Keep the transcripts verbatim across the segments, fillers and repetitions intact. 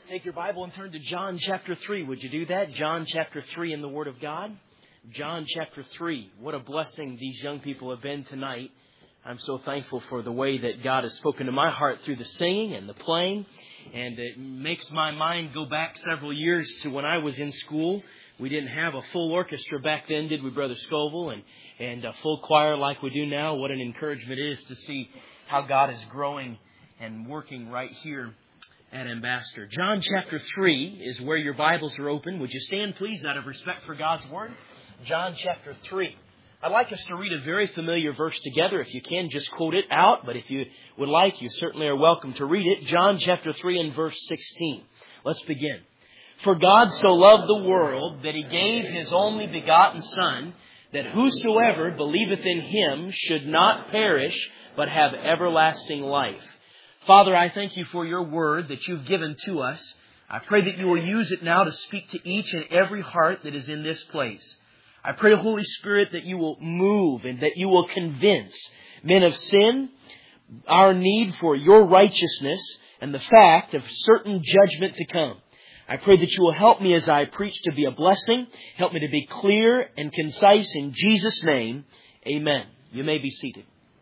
Take your Bible and turn to John chapter three. Would you do that? John chapter three in the Word of God. John chapter three. What a blessing these young people have been tonight. I'm so thankful for the way that God has spoken to my heart through the singing and the playing. And it makes my mind go back several years to when I was in school. We didn't have a full orchestra back then, did we, Brother Scoville? And, and a full choir like we do now. What an encouragement it is to see how God is growing and working right here at Ambassador. John chapter three is where your Bibles are open. Would you stand, please, out of respect for God's Word? John chapter three. I'd like us to read a very familiar verse together. If you can, just quote it out. But if you would like, you certainly are welcome to read it. John chapter three and verse sixteen. Let's begin. For God so loved the world that He gave His only begotten Son, that whosoever believeth in Him should not perish, but have everlasting life. Father, I thank You for Your Word that You've given to us. I pray that You will use it now to speak to each and every heart that is in this place. I pray, Holy Spirit, that You will move and that You will convince men of sin, our need for Your righteousness, and the fact of certain judgment to come. I pray that You will help me as I preach to be a blessing. Help me to be clear and concise in Jesus' name. Amen. You may be seated.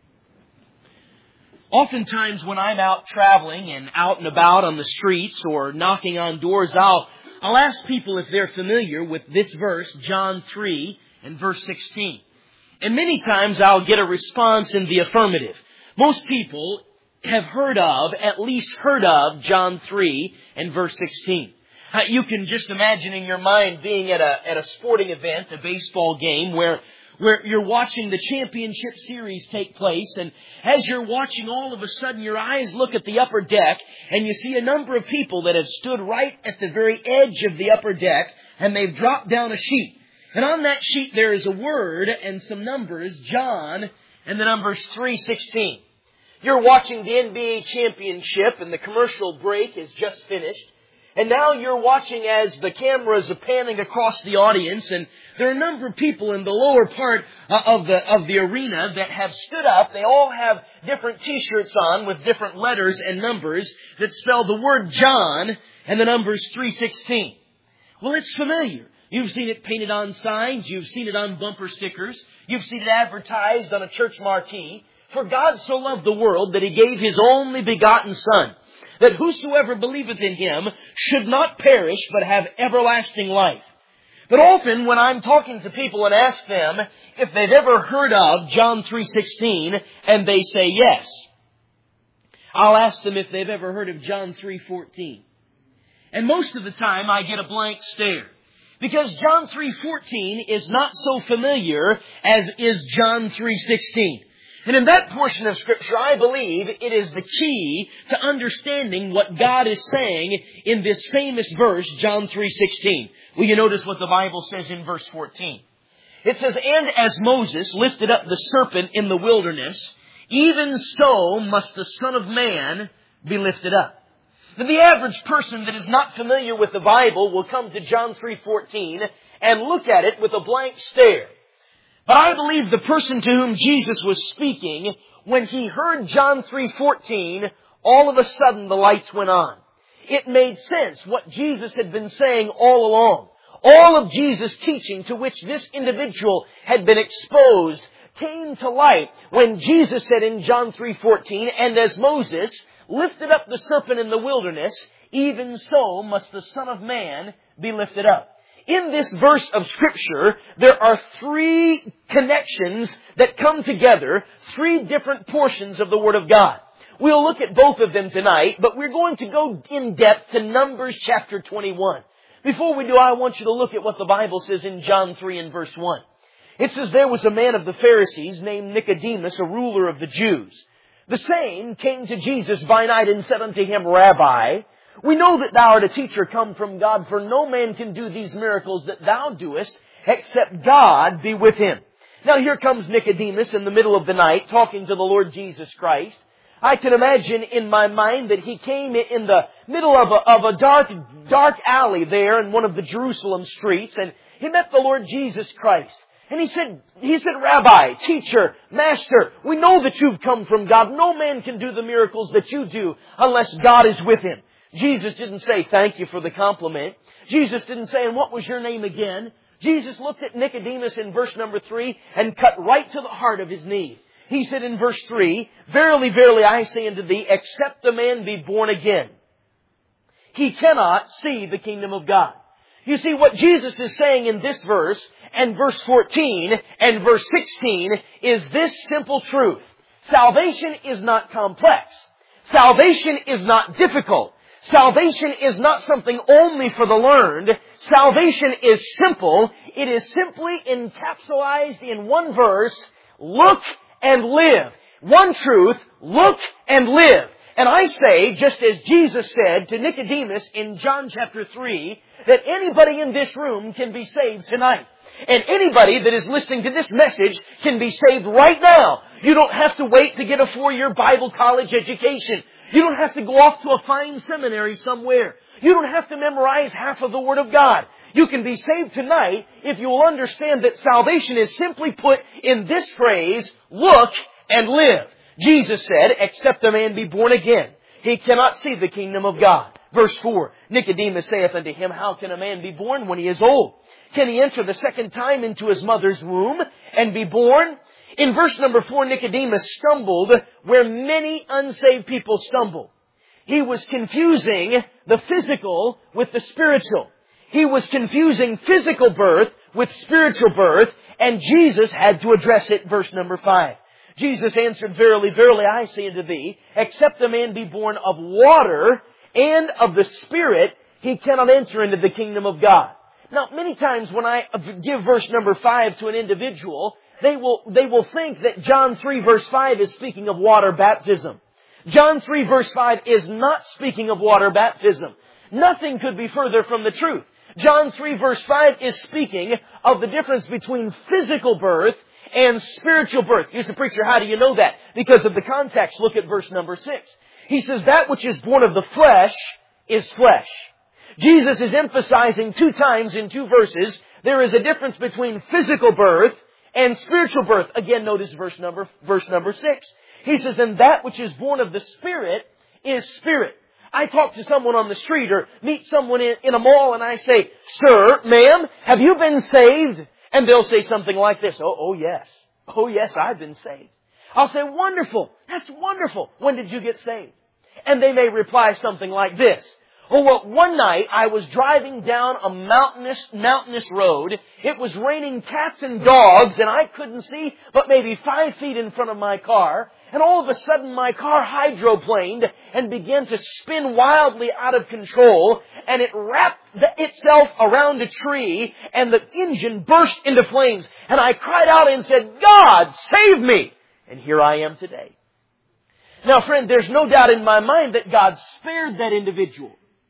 Oftentimes when I'm out traveling and out and about on the streets or knocking on doors, I'll, I'll ask people if they're familiar with this verse, John three and verse sixteen. And many times I'll get a response in the affirmative. Most people have heard of, at least heard of, John three and verse sixteen. Uh, you can just imagine in your mind being at a, at a sporting event, a baseball game, where where you're watching the championship series take place, and as you're watching, all of a sudden your eyes look at the upper deck, and you see a number of people that have stood right at the very edge of the upper deck, and they've dropped down a sheet. And on that sheet there is a word and some numbers, John, and the numbers three sixteen. You're watching the N B A championship, and the commercial break is just finished. And now you're watching as the cameras are panning across the audience, and there are a number of people in the lower part of the of the arena that have stood up. They all have different T-shirts on with different letters and numbers that spell the word John and the numbers three sixteen. Well, it's familiar. You've seen it painted on signs. You've seen it on bumper stickers. You've seen it advertised on a church marquee. For God so loved the world that He gave His only begotten Son, that whosoever believeth in Him should not perish, but have everlasting life. But often when I'm talking to people and ask them if they've ever heard of John three sixteen, and they say yes, I'll ask them if they've ever heard of John three fourteen. And most of the time I get a blank stare, because John three fourteen is not so familiar as is John three sixteen. And in that portion of Scripture, I believe it is the key to understanding what God is saying in this famous verse, John three sixteen. Will you notice what the Bible says in verse fourteen? It says, "And as Moses lifted up the serpent in the wilderness, even so must the Son of Man be lifted up." Now, the average person that is not familiar with the Bible will come to John three fourteen and look at it with a blank stare. But I believe the person to whom Jesus was speaking, when he heard John three fourteen, all of a sudden the lights went on. It made sense what Jesus had been saying all along. All of Jesus' teaching to which this individual had been exposed came to light when Jesus said in John three fourteen, "And as Moses lifted up the serpent in the wilderness, even so must the Son of Man be lifted up." In this verse of Scripture, there are three connections that come together, three different portions of the Word of God. We'll look at both of them tonight, but we're going to go in depth to Numbers chapter twenty-one. Before we do, I want you to look at what the Bible says in John three and verse one. It says, "There was a man of the Pharisees named Nicodemus, a ruler of the Jews. The same came to Jesus by night and said unto Him, Rabbi, we know that Thou art a teacher come from God, for no man can do these miracles that Thou doest, except God be with him." Now here comes Nicodemus in the middle of the night talking to the Lord Jesus Christ. I can imagine in my mind that he came in the middle of a, of a dark, dark alley there in one of the Jerusalem streets, and he met the Lord Jesus Christ. And he said, he said, "Rabbi, teacher, master, we know that you've come from God. No man can do the miracles that you do unless God is with him." Jesus didn't say, thank you for the compliment. Jesus didn't say, and what was your name again? Jesus looked at Nicodemus in verse number three and cut right to the heart of his need. He said in verse three, verily, verily, I say unto thee, except a man be born again, he cannot see the kingdom of God. You see, what Jesus is saying in this verse, and verse fourteen, and verse sixteen, is this simple truth. Salvation is not complex. Salvation is not difficult. Salvation is not something only for the learned. Salvation is simple. It is simply encapsulated in one verse, look and live. One truth, look and live. And I say, just as Jesus said to Nicodemus in John chapter three, that anybody in this room can be saved tonight. And anybody that is listening to this message can be saved right now. You don't have to wait to get a four-year Bible college education. You don't have to go off to a fine seminary somewhere. You don't have to memorize half of the Word of God. You can be saved tonight if you will understand that salvation is simply put in this phrase, look and live. Jesus said, except a man be born again, he cannot see the kingdom of God. Verse four, Nicodemus saith unto him, how can a man be born when he is old? Can he enter the second time into his mother's womb and be born? In verse number four, Nicodemus stumbled where many unsaved people stumble. He was confusing the physical with the spiritual. He was confusing physical birth with spiritual birth, and Jesus had to address it. Verse number five. Jesus answered, verily, verily, I say unto thee, except a man be born of water and of the Spirit, he cannot enter into the kingdom of God. Now, many times when I give verse number five to an individual, they will, they will think that John three verse five is speaking of water baptism. John three verse five is not speaking of water baptism. Nothing could be further from the truth. John three verse five is speaking of the difference between physical birth and spiritual birth. You say, preacher, how do you know that? Because of the context. Look at verse number six. He says, that which is born of the flesh is flesh. Jesus is emphasizing two times in two verses, there is a difference between physical birth and spiritual birth. Again, notice verse number, verse number six. He says, and that which is born of the Spirit is spirit. I talk to someone on the street or meet someone in, in a mall and I say, sir, ma'am, have you been saved? And they'll say something like this, oh, oh yes. Oh yes, I've been saved. I'll say, wonderful. That's wonderful. When did you get saved? And they may reply something like this. Oh, well, one night I was driving down a mountainous, mountainous road. It was raining cats and dogs and I couldn't see but maybe five feet in front of my car. And all of a sudden my car hydroplaned and began to spin wildly out of control. And it wrapped itself around a tree and the engine burst into flames. And I cried out and said, God, save me! And here I am today. Now, friend, there's no doubt in my mind that God spared that individual.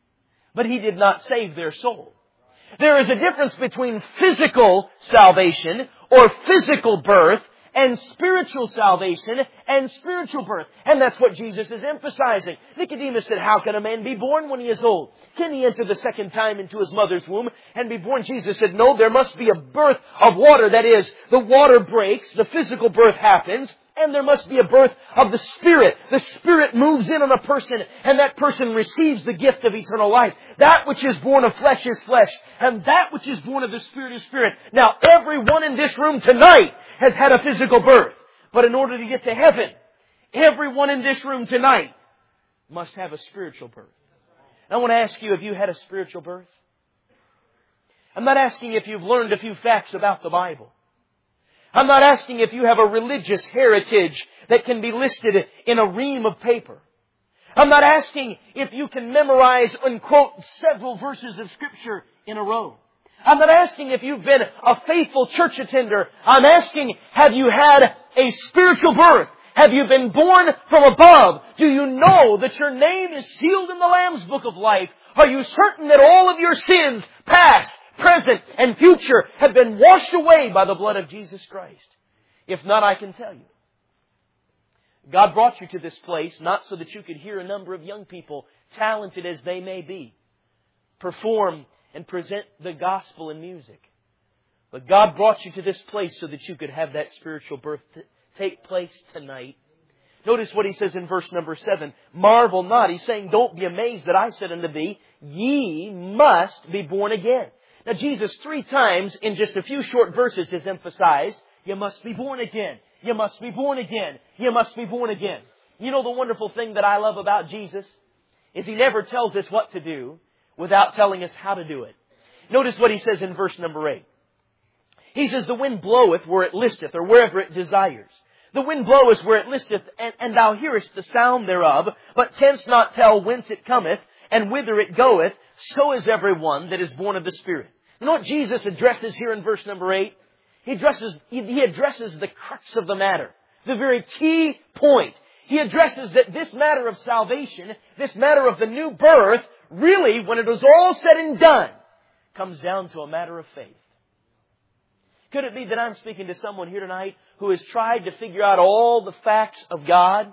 But He did not save their soul. There is a difference between physical salvation or physical birth and spiritual salvation and spiritual birth. And that's what Jesus is emphasizing. Nicodemus said, how can a man be born when he is old? Can he enter the second time into his mother's womb and be born? Jesus said, no, there must be a birth of water. That is, the water breaks, the physical birth happens, and there must be a birth of the Spirit. The Spirit moves in on a person, and that person receives the gift of eternal life. That which is born of flesh is flesh, and that which is born of the Spirit is spirit. Now, everyone in this room tonight has had a physical birth. But in order to get to heaven, everyone in this room tonight must have a spiritual birth. And I want to ask you, have you had a spiritual birth? I'm not asking if you've learned a few facts about the Bible. I'm not asking if you have a religious heritage that can be listed in a ream of paper. I'm not asking if you can memorize and quote several verses of Scripture in a row. I'm not asking if you've been a faithful church attender. I'm asking, have you had a spiritual birth? Have you been born from above? Do you know that your name is sealed in the Lamb's Book of Life? Are you certain that all of your sins, past, present, and future, have been washed away by the blood of Jesus Christ? If not, I can tell you. God brought you to this place not so that you could hear a number of young people, talented as they may be, perform and present the gospel in music. But God brought you to this place so that you could have that spiritual birth t- take place tonight. Notice what He says in verse number seven. Marvel not. He's saying, don't be amazed that I said unto thee, ye must be born again. Now Jesus three times in just a few short verses has emphasized, you must be born again. You must be born again. You must be born again. You know the wonderful thing that I love about Jesus? Is He never tells us what to do without telling us how to do it. Notice what He says in verse number eight. He says, the wind bloweth where it listeth, or wherever it desires. The wind bloweth where it listeth, and, and thou hearest the sound thereof, but canst not tell whence it cometh, and whither it goeth. So is every one that is born of the Spirit. You know what Jesus addresses here in verse number eight? He addresses, he addresses the crux of the matter. The very key point. He addresses that this matter of salvation, this matter of the new birth, really, when it was all said and done, comes down to a matter of faith. Could it be that I'm speaking to someone here tonight who has tried to figure out all the facts of God?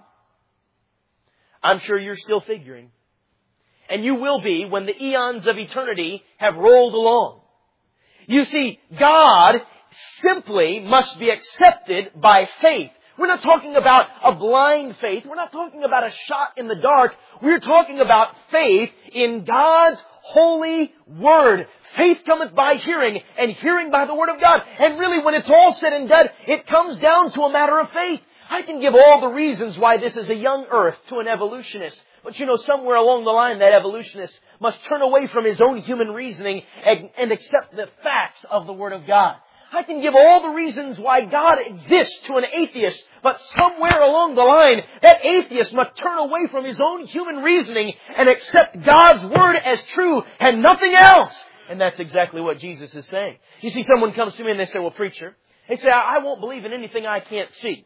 I'm sure you're still figuring. And you will be when the eons of eternity have rolled along. You see, God simply must be accepted by faith. We're not talking about a blind faith. We're not talking about a shot in the dark. We're talking about faith in God's holy Word. Faith cometh by hearing, and hearing by the Word of God. And really, when it's all said and done, it comes down to a matter of faith. I can give all the reasons why this is a young earth to an evolutionist. But you know, somewhere along the line, that evolutionist must turn away from his own human reasoning and, and accept the facts of the Word of God. I can give all the reasons why God exists to an atheist, but somewhere along the line, that atheist must turn away from his own human reasoning and accept God's Word as true and nothing else. And that's exactly what Jesus is saying. You see, someone comes to me and they say, well, preacher, they say, I won't believe in anything I can't see.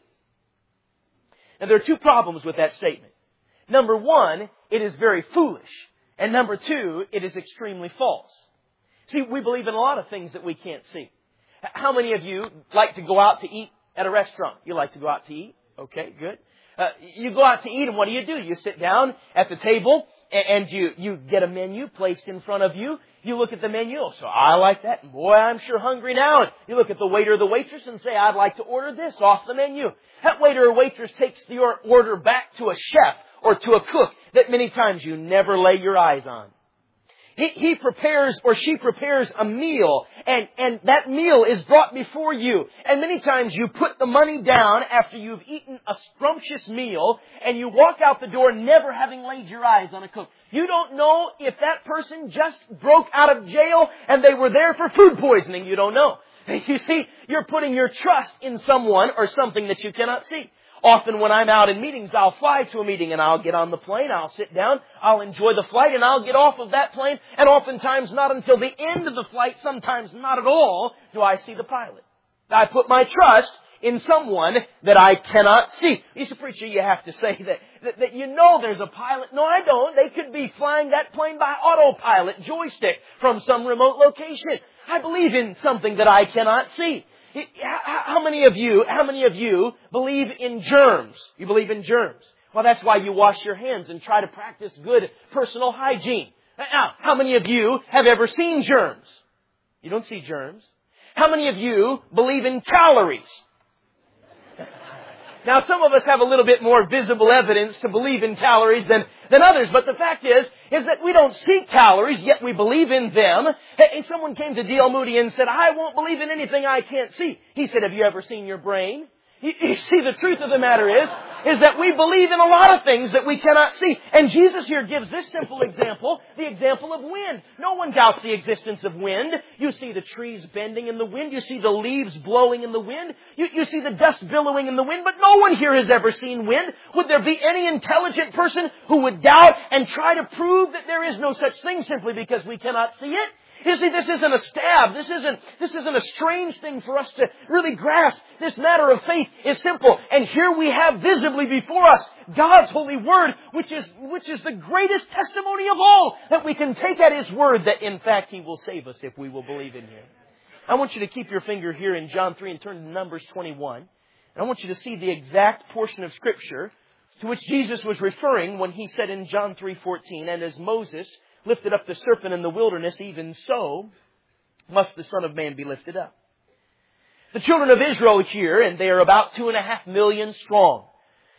Now, there are two problems with that statement. Number one, it is very foolish. And number two, it is extremely false. See, we believe in a lot of things that we can't see. How many of you like to go out to eat at a restaurant? You like to go out to eat? Okay, good. Uh, you go out to eat, and what do you do? You sit down at the table, and, and you, you get a menu placed in front of you. You look at the menu. Oh, so I like that. And boy, I'm sure hungry now. And you look at the waiter or the waitress and say, I'd like to order this off the menu. That waiter or waitress takes your order back to a chef or to a cook that many times you never lay your eyes on. He, he prepares or she prepares a meal, and, and that meal is brought before you. And many times you put the money down after you've eaten a scrumptious meal, and you walk out the door never having laid your eyes on a cook. You don't know if that person just broke out of jail and they were there for food poisoning. You don't know. You see, you're putting your trust in someone or something that you cannot see. Often when I'm out in meetings, I'll fly to a meeting and I'll get on the plane, I'll sit down, I'll enjoy the flight, and I'll get off of that plane, and oftentimes not until the end of the flight, sometimes not at all, do I see the pilot. I put my trust in someone that I cannot see. You see, preacher, you have to say that, that, that you know there's a pilot. No, I don't. They could be flying that plane by autopilot joystick from some remote location. I believe in something that I cannot see. How many of you, how many of you believe in germs? You believe in germs. Well, that's why you wash your hands and try to practice good personal hygiene. Now, how many of you have ever seen germs? You don't see germs. How many of you believe in calories? Now, some of us have a little bit more visible evidence to believe in calories than, than others. But the fact is, is that we don't see calories, yet we believe in them. Hey, someone came to D L Moody and said, I won't believe in anything I can't see. He said, have you ever seen your brain? You, you see, the truth of the matter is, is that we believe in a lot of things that we cannot see. And Jesus here gives this simple example, the example of wind. No one doubts the existence of wind. You see the trees bending in the wind. You see the leaves blowing in the wind. You, you see the dust billowing in the wind. But no one here has ever seen wind. Would there be any intelligent person who would doubt and try to prove that there is no such thing simply because we cannot see it? You see, this isn't a stab. This isn't, this isn't a strange thing for us to really grasp. This matter of faith is simple. And here we have visibly before us God's holy Word, which is, which is the greatest testimony of all, that we can take at His Word that in fact He will save us if we will believe in Him. I want you to keep your finger here in John three and turn to Numbers twenty-one. And I want you to see the exact portion of Scripture to which Jesus was referring when He said in John three fourteen, and as Moses lifted up the serpent in the wilderness, even so must the Son of Man be lifted up. The children of Israel here, and they are about two and a half million strong.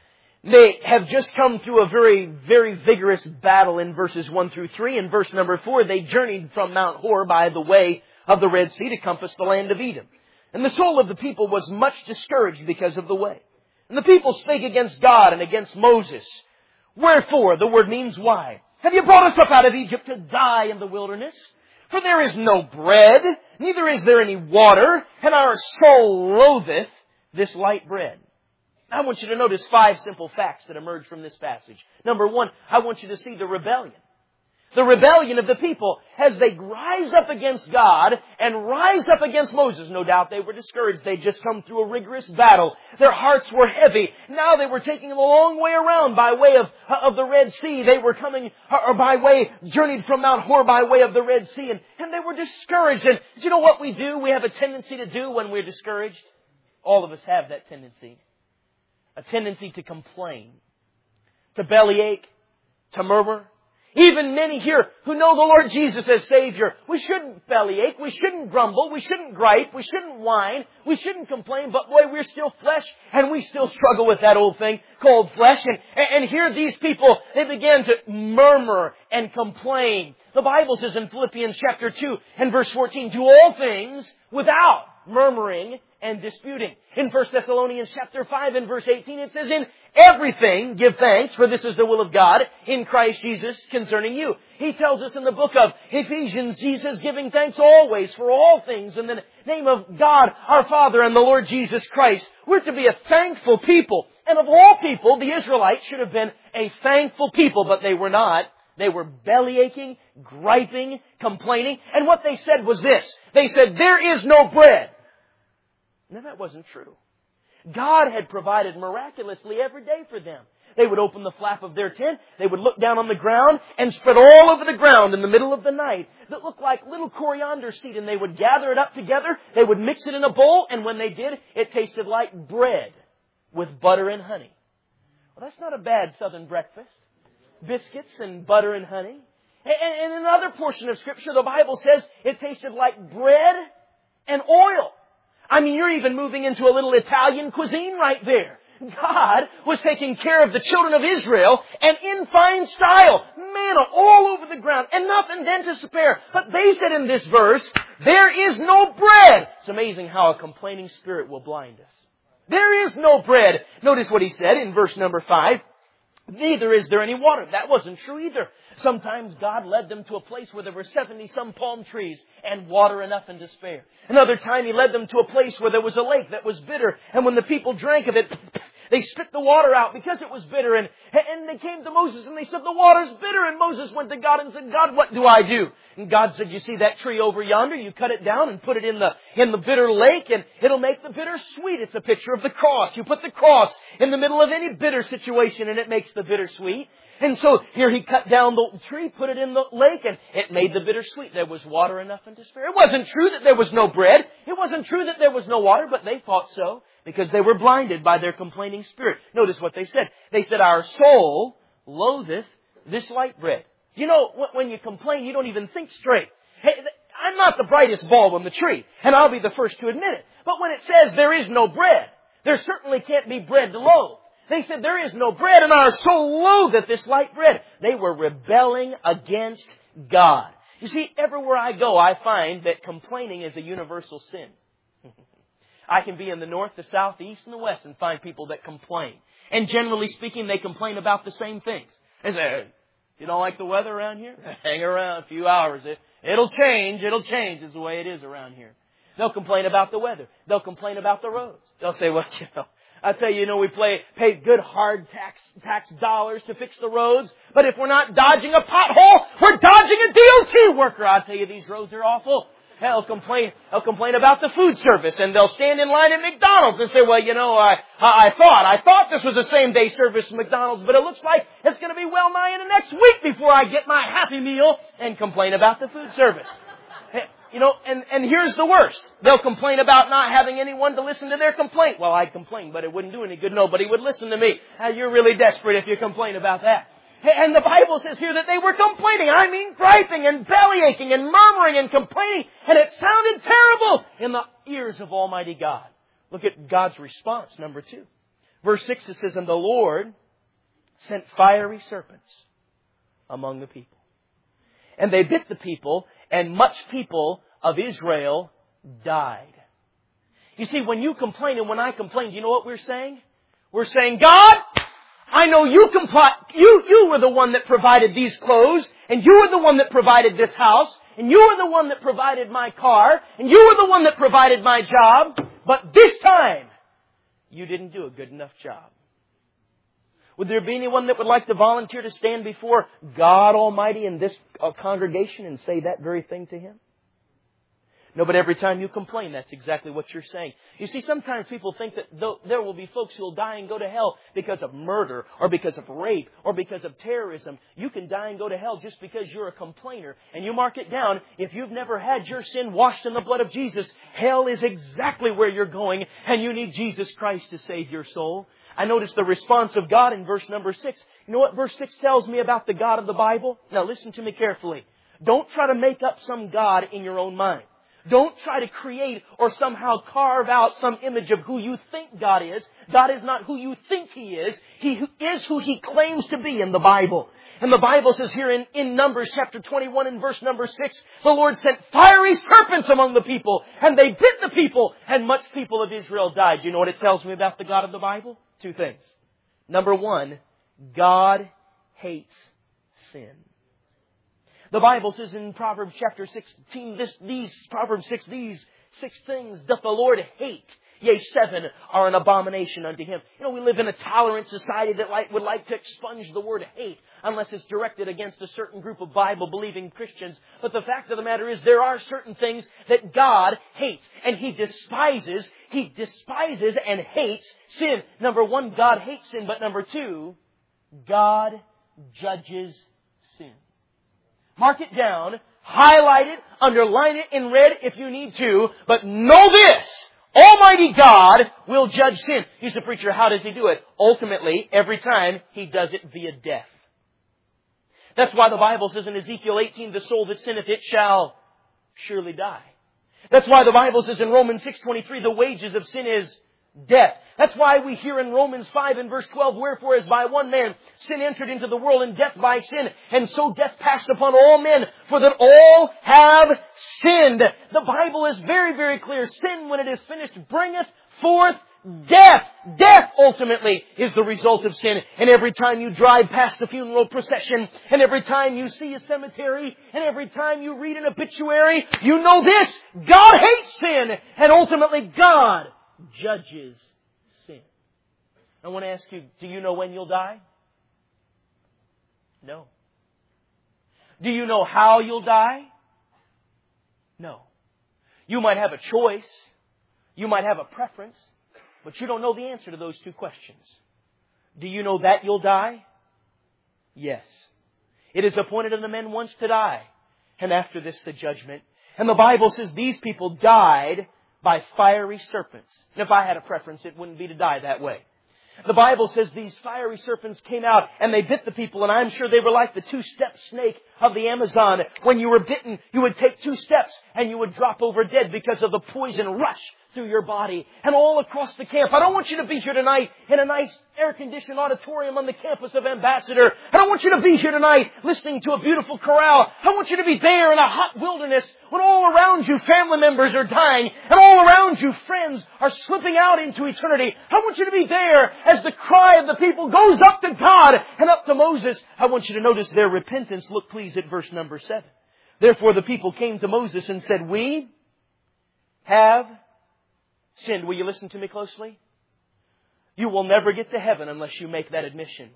They have just come through a very, very vigorous battle in verses one through three. In verse number four, they journeyed from Mount Hor by the way of the Red Sea to compass the land of Edom. And the soul of the people was much discouraged because of the way. And the people spake against God and against Moses. Wherefore, the word means why. Have you brought us up out of Egypt to die in the wilderness? For there is no bread, neither is there any water, and our soul loatheth this light bread. I want you to notice five simple facts that emerge from this passage. Number one, I want you to see the rebellion. The rebellion of the people as they rise up against God and rise up against Moses. No doubt they were discouraged. They'd just come through a rigorous battle. Their hearts were heavy. Now they were taking a long way around by way of, of the Red Sea. They were coming, or by way, journeyed from Mount Hor by way of the Red Sea. And, and they were discouraged. And do you know what we do? We have a tendency to do when we're discouraged. All of us have that tendency. A tendency to complain, to bellyache, to murmur. Even many here who know the Lord Jesus as Savior, we shouldn't bellyache, we shouldn't grumble, we shouldn't gripe, we shouldn't whine, we shouldn't complain, but boy, we're still flesh and we still struggle with that old thing called flesh. And, and here these people, they began to murmur and complain. The Bible says in Philippians chapter two and verse fourteen, do all things without murmuring and disputing. In First Thessalonians chapter five and verse eighteen, it says, in everything give thanks, for this is the will of God in Christ Jesus concerning you. He tells us in the book of Ephesians, Jesus giving thanks always for all things in the name of God, our Father, and the Lord Jesus Christ. We're to be a thankful people. And of all people, the Israelites should have been a thankful people, but they were not. They were bellyaching, griping, complaining. And what they said was this. They said, there is no bread. No, that wasn't true. God had provided miraculously every day for them. They would open the flap of their tent. They would look down on the ground and spread all over the ground in the middle of the night that looked like little coriander seed. And they would gather it up together. They would mix it in a bowl. And when they did, it tasted like bread with butter and honey. Well, that's not a bad southern breakfast. Biscuits and butter and honey. And in another portion of Scripture, the Bible says it tasted like bread and oil. I mean, you're even moving into a little Italian cuisine right there. God was taking care of the children of Israel, and in fine style, manna all over the ground, and nothing then to spare. But they said in this verse, there is no bread. It's amazing how a complaining spirit will blind us. There is no bread. Notice what he said in verse number five. Neither is there any water. That wasn't true either. Sometimes God led them to a place where there were seventy-some palm trees and water enough and to spare. Another time He led them to a place where there was a lake that was bitter. And when the people drank of it, they spit the water out because it was bitter. And, and they came to Moses and they said, the water's bitter. And Moses went to God and said, God, what do I do? And God said, you see that tree over yonder? You cut it down and put it in the, in the bitter lake and it'll make the bitter sweet. It's a picture of the cross. You put the cross in the middle of any bitter situation and it makes the bitter sweet. And so here He cut down the tree, put it in the lake, and it made the bitter sweet. There was water enough and to spare. It wasn't true that there was no bread. It wasn't true that there was no water, but they thought so because they were blinded by their complaining spirit. Notice what they said. They said, our soul loatheth this light bread. You know, when you complain, you don't even think straight. Hey, I'm not the brightest bulb on the tree, and I'll be the first to admit it. But when it says there is no bread, there certainly can't be bread to loathe. They said, there is no bread, and our soul loatheth this light bread. They were rebelling against God. You see, everywhere I go, I find that complaining is a universal sin. I can be in the north, the south, the east, and the west and find people that complain. And generally speaking, they complain about the same things. They say, hey, you don't like the weather around here? Hang around a few hours. It, it'll change. It'll change is the way it is around here. They'll complain about the weather. They'll complain about the roads. They'll say, well, you know, I tell you, you know, we play, pay good hard tax, tax dollars to fix the roads. But if we're not dodging a pothole, we're dodging a D O T worker. I tell you, these roads are awful. They'll complain, they'll complain about the food service, and they'll stand in line at McDonald's and say, well, you know, I, I thought, I thought this was a same day service at McDonald's, but it looks like it's going to be well nigh in the next week before I get my Happy Meal, and complain about the food service. You know, and, and here's the worst. They'll complain about not having anyone to listen to their complaint. Well, I'd complain, but it wouldn't do any good. Nobody would listen to me. Uh, you're really desperate if you complain about that. And the Bible says here that they were complaining. I mean, griping and bellyaching and murmuring and complaining. And it sounded terrible in the ears of Almighty God. Look at God's response, number two. Verse six, it says, and the Lord sent fiery serpents among the people. And they bit the people, and much people of Israel died. You see, when you complain and when I complain, do you know what we're saying? We're saying, God, I know you compli- you, you were the one that provided these clothes, and you were the one that provided this house, and you were the one that provided my car, and you were the one that provided my job, but this time, you didn't do a good enough job. Would there be anyone that would like to volunteer to stand before God Almighty in this congregation and say that very thing to Him? No, but every time you complain, that's exactly what you're saying. You see, sometimes people think that there will be folks who will die and go to hell because of murder or because of rape or because of terrorism. You can die and go to hell just because you're a complainer. And you mark it down, if you've never had your sin washed in the blood of Jesus, hell is exactly where you're going, and you need Jesus Christ to save your soul. I notice the response of God in verse number six. You know what verse six tells me about the God of the Bible? Now listen to me carefully. Don't try to make up some God in your own mind. Don't try to create or somehow carve out some image of who you think God is. God is not who you think He is. He is who He claims to be in the Bible. And the Bible says here in, in Numbers chapter twenty-one and verse number six, the Lord sent fiery serpents among the people, and they bit the people, and much people of Israel died. You know what it tells me about the God of the Bible? Two things. Number one, God hates sin. The Bible says in Proverbs chapter sixteen, this, these, Proverbs six, these six things doth the Lord hate. Yea, seven are an abomination unto Him. You know, we live in a tolerant society that like, would like to expunge the word hate unless it's directed against a certain group of Bible-believing Christians. But the fact of the matter is there are certain things that God hates. And He despises, He despises and hates sin. Number one, God hates sin. But number two, God judges sin. Mark it down, highlight it, underline it in red if you need to, but know this, Almighty God will judge sin. You say, preacher, how does He do it? Ultimately, every time, He does it via death. That's why the Bible says in Ezekiel eighteen, the soul that sinneth, it shall surely die. That's why the Bible says in Romans six twenty-three, the wages of sin is death. That's why we hear in Romans five and verse twelve, wherefore as by one man sin entered into the world, and death by sin, and so death passed upon all men, for that all have sinned. The Bible is very, very clear. Sin, when it is finished, bringeth forth death. Death, ultimately, is the result of sin. And every time you drive past the funeral procession, and every time you see a cemetery, and every time you read an obituary, you know this, God hates sin, and ultimately God judges sin. I want to ask you, do you know when you'll die? No. Do you know how you'll die? No. You might have a choice. You might have a preference. But you don't know the answer to those two questions. Do you know that you'll die? Yes. It is appointed unto men once to die, and after this the judgment. And the Bible says these people died by fiery serpents. And if I had a preference, it wouldn't be to die that way. The Bible says these fiery serpents came out and they bit the people, and I'm sure they were like the two-step snake of the Amazon. When you were bitten, you would take two steps and you would drop over dead because of the poison rush through your body. And all across the camp. I don't want you to be here tonight in a nice air-conditioned auditorium on the campus of Ambassador. I don't want you to be here tonight listening to a beautiful chorale. I want you to be there in a hot wilderness when all around you family members are dying and all around you friends are slipping out into eternity. I want you to be there as the cry of the people goes up to God and up to Moses. I want you to notice their repentance. Look please at verse number seven. Therefore the people came to Moses and said, we have sinned. Will you listen to me closely? You will never get to heaven unless you make that admission.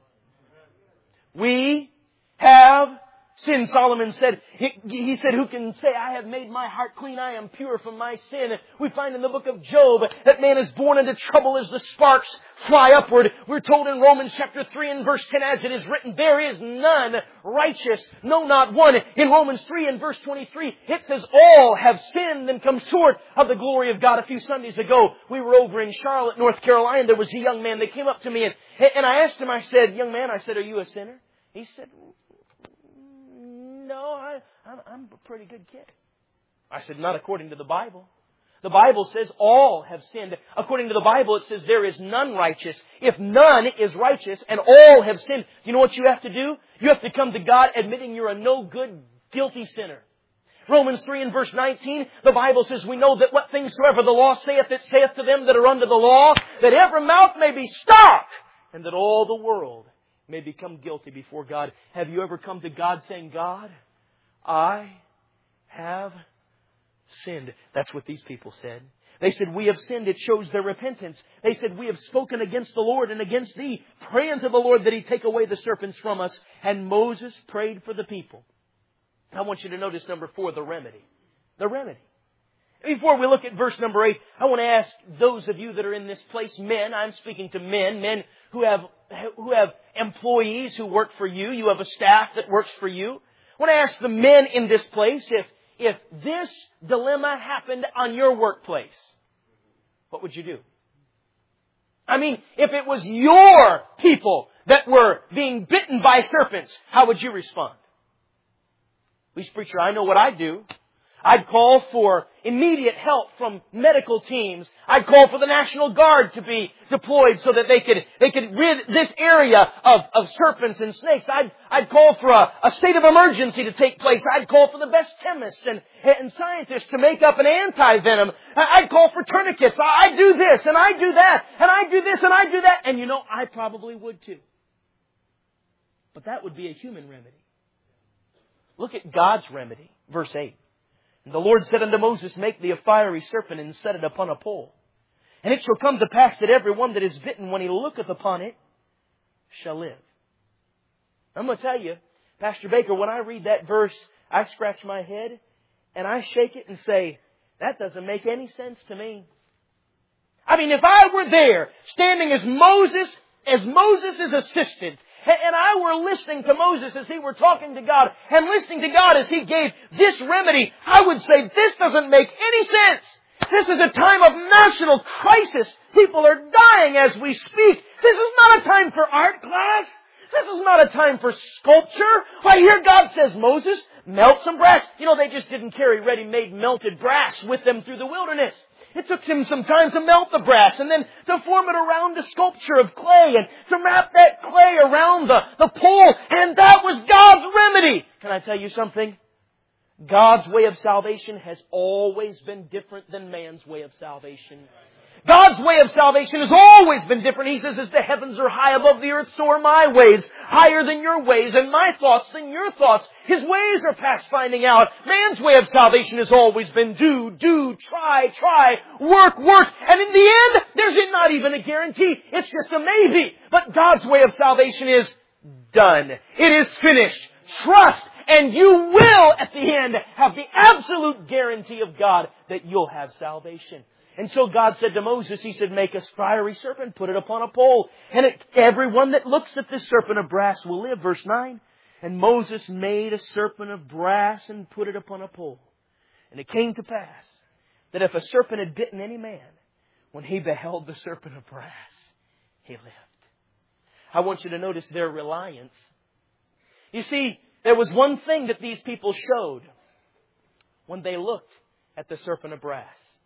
We have sinned. Solomon said, he, he said, who can say, I have made my heart clean, I am pure from my sin. We find in the book of Job that man is born into trouble as the sparks fly upward. We're told in Romans chapter three and verse ten, as it is written, there is none righteous, no, not one. In Romans three and verse twenty-three, it says, all have sinned and come short of the glory of God. A few Sundays ago, we were over in Charlotte, North Carolina. There was a young man that came up to me, and, and I asked him, I said, young man, I said, are you a sinner? He said, no, I, I'm, I'm a pretty good kid. I said, not according to the Bible. The Bible says all have sinned. According to the Bible, it says there is none righteous. If none is righteous and all have sinned, you know what you have to do? You have to come to God admitting you're a no good, guilty sinner. Romans three and verse nineteen, the Bible says, we know that what things soever the law saith, it saith to them that are under the law, that every mouth may be stopped, and that all the world may become guilty before God. Have you ever come to God saying, God, I have sinned? That's what these people said. They said, we have sinned. It shows their repentance. They said, we have spoken against the Lord and against thee. Pray unto the Lord that He take away the serpents from us. And Moses prayed for the people. I want you to notice number four, the remedy. The remedy. Before we look at verse number eight, I want to ask those of you that are in this place, men, I'm speaking to men, men who have, who have employees who work for you. You have a staff that works for you. I want to ask the men in this place, if, if this dilemma happened on your workplace, what would you do? I mean, if it was your people that were being bitten by serpents, how would you respond? Please, preacher, I know what I'd do. I'd call for immediate help from medical teams. I'd call for the National Guard to be deployed so that they could they could rid this area of, of serpents and snakes. I'd I'd call for a, a state of emergency to take place. I'd call for the best chemists and, and scientists to make up an anti-venom. I'd call for tourniquets. I'd do this and I'd do that and I'd do this and I'd do that. And you know, I probably would too. But that would be a human remedy. Look at God's remedy. Verse eight. And the Lord said unto Moses, make thee a fiery serpent and set it upon a pole. And it shall come to pass that every one that is bitten, when he looketh upon it, shall live. I'm going to tell you, Pastor Baker, when I read that verse, I scratch my head and I shake it and say, that doesn't make any sense to me. I mean, if I were there, standing as Moses, as Moses' assistant, and I were listening to Moses as he were talking to God, and listening to God as he gave this remedy, I would say, this doesn't make any sense. This is a time of national crisis. People are dying as we speak. This is not a time for art class. This is not a time for sculpture. Why, here God says, Moses, melt some brass. You know, they just didn't carry ready-made melted brass with them through the wilderness. It took him some time to melt the brass and then to form it around a sculpture of clay and to wrap that clay around the, the pole. And that was God's remedy. Can I tell you something? God's way of salvation has always been different than man's way of salvation. God's way of salvation has always been different. He says, as the heavens are high above the earth, so are my ways higher than your ways, and my thoughts than your thoughts. His ways are past finding out. Man's way of salvation has always been do, do, try, try, work, work. And in the end, there's not even a guarantee. It's just a maybe. But God's way of salvation is done. It is finished. Trust, and you will, at the end, have the absolute guarantee of God that you'll have salvation. And so God said to Moses, He said, make a fiery serpent, put it upon a pole. And it, everyone that looks at this serpent of brass will live. Verse nine. And Moses made a serpent of brass and put it upon a pole. And it came to pass that if a serpent had bitten any man, when he beheld the serpent of brass, he lived. I want you to notice their reliance. You see, there was one thing that these people showed when they looked at the serpent of brass.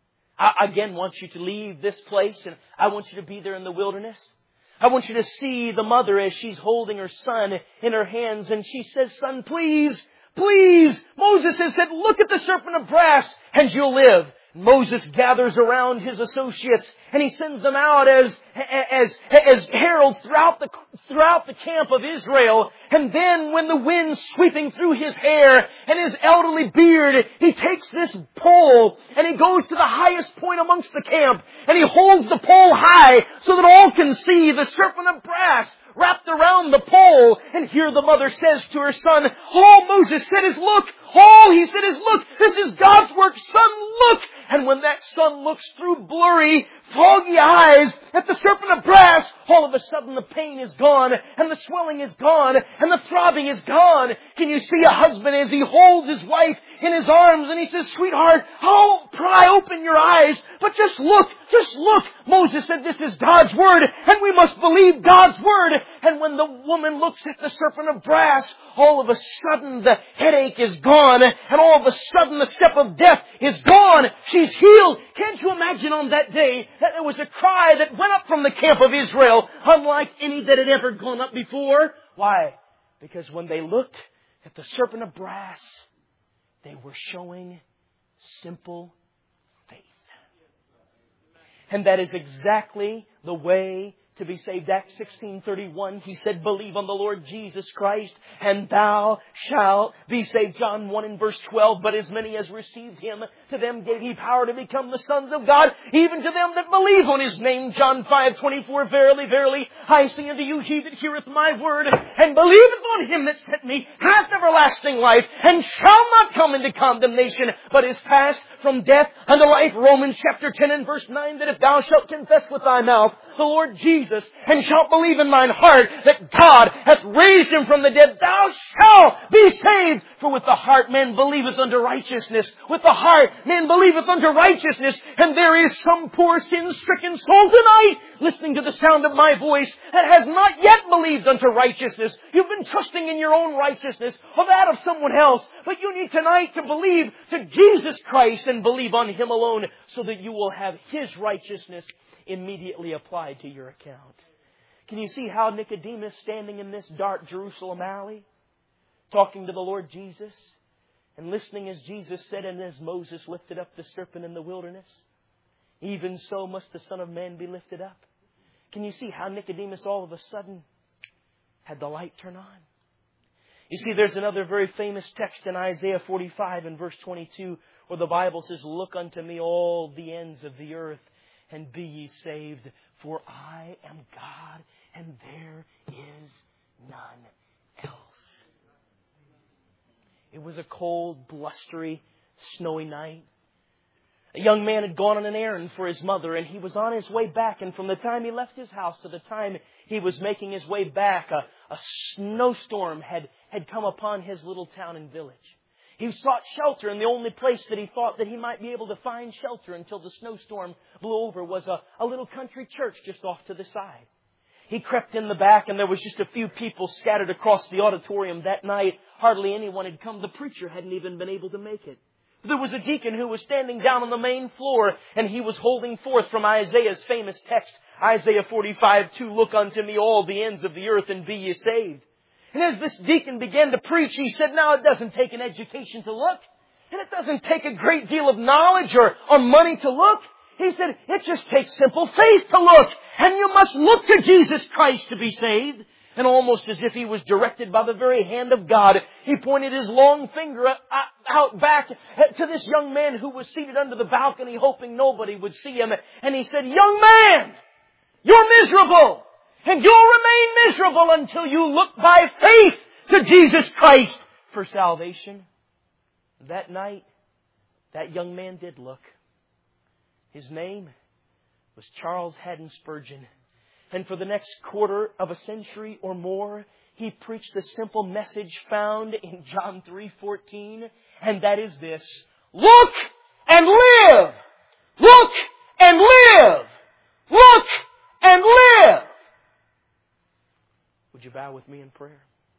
I again want you to leave this place, and I want you to be there in the wilderness. I want you to see the mother as she's holding her son in her hands, and she says, son, please, please. Moses has said, look at the serpent of brass and you'll live. Moses gathers around his associates and he sends them out as, as, as heralds throughout the, throughout the camp of Israel. And then when the wind's sweeping through his hair and his elderly beard, he takes this pole and he goes to the highest point amongst the camp and he holds the pole high so that all can see the serpent of brass wrapped around the pole. And here the mother says to her son, all Moses said is look. All he said is look. This is God's work. Son, look. And when that son looks through blurry, foggy eyes at the serpent of brass, all of a sudden the pain is gone and the swelling is gone and the throbbing is gone. Can you see a husband as he holds his wife in his arms and he says, sweetheart, I'll pry open your eyes, but just look, just look. Moses said this is God's word and we must believe God's word. And when the woman looks at the serpent of brass, all of a sudden the headache is gone. And all of a sudden the step of death is gone. She's healed. Can't you imagine on that day that there was a cry that went up from the camp of Israel, unlike any that had ever gone up before? Why? Because when they looked at the serpent of brass, they were showing simple faith. And that is exactly the way to be saved. Acts sixteen thirty-one, He said, believe on the Lord Jesus Christ, and thou shalt be saved. John one and verse twelve, but as many as received Him, to them gave He power to become the sons of God, even to them that believe on His name. John five twenty-four, verily, verily, I say unto you, he that heareth my word, and believeth on Him that sent me, hath everlasting life, and shall not come into condemnation, but is passed from death unto life. Romans chapter ten and verse nine, that if thou shalt confess with thy mouth the Lord Jesus, and shalt believe in thine heart that God hath raised Him from the dead, thou shalt be saved. For with the heart man believeth unto righteousness. With the heart man believeth unto righteousness. And there is some poor sin-stricken soul tonight, listening to the sound of my voice, that has not yet believed unto righteousness. You've been trusting in your own righteousness or that of someone else. But you need tonight to believe to Jesus Christ and believe on Him alone, so that you will have His righteousness immediately applied to your account. Can you see how Nicodemus, standing in this dark Jerusalem alley, talking to the Lord Jesus, and listening as Jesus said, and as Moses lifted up the serpent in the wilderness, even so must the Son of Man be lifted up. Can you see how Nicodemus all of a sudden had the light turn on? You see, there's another very famous text in Isaiah forty-five and verse twenty-two, where the Bible says, look unto me all the ends of the earth, and be ye saved, for I am God, and there is none else. It was a cold, blustery, snowy night. A young man had gone on an errand for his mother, and he was on his way back. And from the time he left his house to the time he was making his way back, a, a snowstorm had, had come upon his little town and village. He sought shelter, and the only place that he thought that he might be able to find shelter until the snowstorm blew over was a, a little country church just off to the side. He crept in the back, and there was just a few people scattered across the auditorium that night. Hardly anyone had come. The preacher hadn't even been able to make it. There was a deacon who was standing down on the main floor, and he was holding forth from Isaiah's famous text, Isaiah forty-five two, look unto me all the ends of the earth, and be ye saved. And as this deacon began to preach, he said, now it doesn't take an education to look. And it doesn't take a great deal of knowledge or, or money to look. He said, it just takes simple faith to look. And you must look to Jesus Christ to be saved. And almost as if he was directed by the very hand of God, he pointed his long finger out back to this young man who was seated under the balcony, hoping nobody would see him. And he said, young man, you're miserable. And you'll remain miserable until you look by faith to Jesus Christ for salvation. That night, that young man did look. His name was Charles Haddon Spurgeon. And for the next quarter of a century or more, he preached the simple message found in John three fourteen. And that is this: look and live! Look and live! Look and live! Would you bow with me in prayer?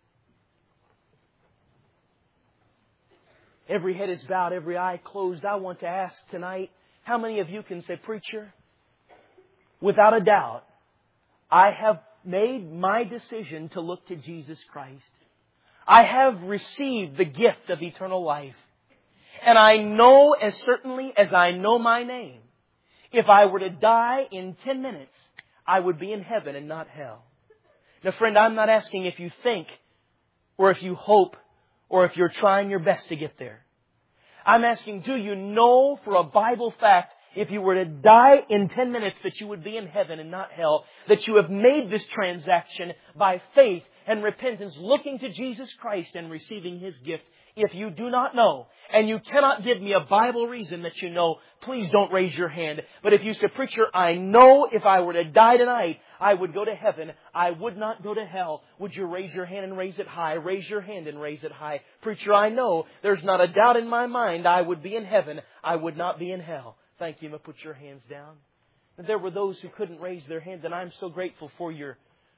Every head is bowed, every eye closed. I want to ask tonight, how many of you can say, preacher, without a doubt, I have made my decision to look to Jesus Christ. I have received the gift of eternal life. And I know as certainly as I know my name, if I were to die in ten minutes, I would be in heaven and not hell. Now, friend, I'm not asking if you think or if you hope or if you're trying your best to get there. I'm asking, do you know for a Bible fact, if you were to die in ten minutes, that you would be in heaven and not hell, that you have made this transaction by faith and repentance, looking to Jesus Christ and receiving His gift? If you do not know, and you cannot give me a Bible reason that you know, please don't raise your hand. But if you say, preacher, I know if I were to die tonight, I would go to heaven. I would not go to hell. Would you raise your hand and raise it high? Raise your hand and raise it high. Preacher, I know there's not a doubt in my mind I would be in heaven. I would not be in hell. Thank you. Put your hands down. And there were those who couldn't raise their hands, and I'm so grateful for your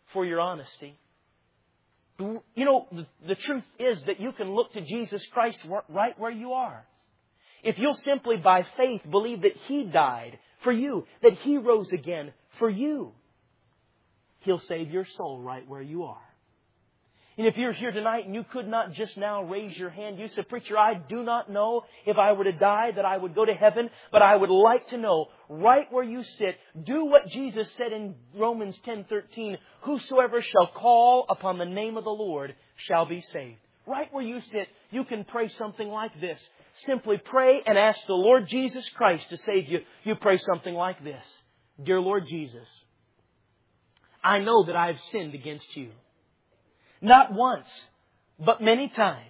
for your honesty. You know, the, the truth is that you can look to Jesus Christ right where you are. If you'll simply by faith believe that He died for you, that He rose again for you, He'll save your soul right where you are. And if you're here tonight and you could not just now raise your hand, you said, Preacher, I do not know if I were to die that I would go to heaven, but I would like to know right where you sit, do what Jesus said in Romans ten thirteen, whosoever shall call upon the name of the Lord shall be saved. Right where you sit, you can pray something like this. Simply pray and ask the Lord Jesus Christ to save you. You pray something like this. Dear Lord Jesus, I know that I have sinned against You. Not once, but many times.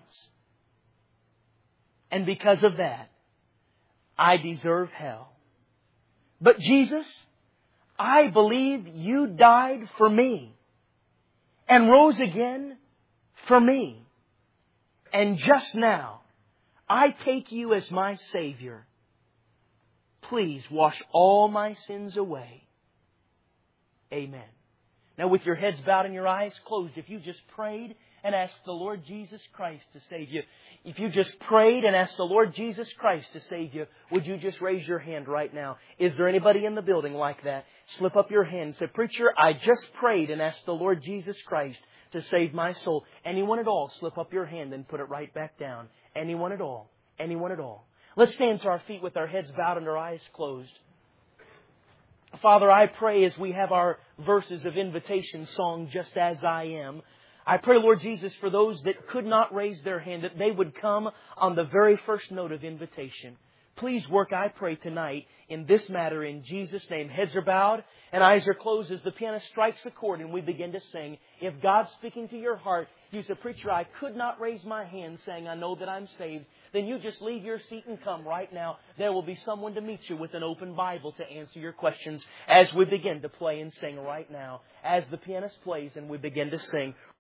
And because of that, I deserve hell. But Jesus, I believe You died for me and rose again for me. And just now, I take You as my Savior. Please wash all my sins away. Amen. Now, with your heads bowed and your eyes closed, if you just prayed and asked the Lord Jesus Christ to save you, if you just prayed and asked the Lord Jesus Christ to save you, would you just raise your hand right now? Is there anybody in the building like that? Slip up your hand and say, Preacher, I just prayed and asked the Lord Jesus Christ to save my soul. Anyone at all, slip up your hand and put it right back down. Anyone at all. Anyone at all. Let's stand to our feet with our heads bowed and our eyes closed. Father, I pray as we have our verses of invitation song, Just As I Am, I pray, Lord Jesus, for those that could not raise their hand, that they would come on the very first note of invitation. Please work, I pray, tonight in this matter in Jesus' name. Heads are bowed and eyes are closed as the pianist strikes the chord and we begin to sing. If God's speaking to your heart, you say, Preacher, I could not raise my hand saying I know that I'm saved. Then you just leave your seat and come right now. There will be someone to meet you with an open Bible to answer your questions as we begin to play and sing right now. As the pianist plays and we begin to sing.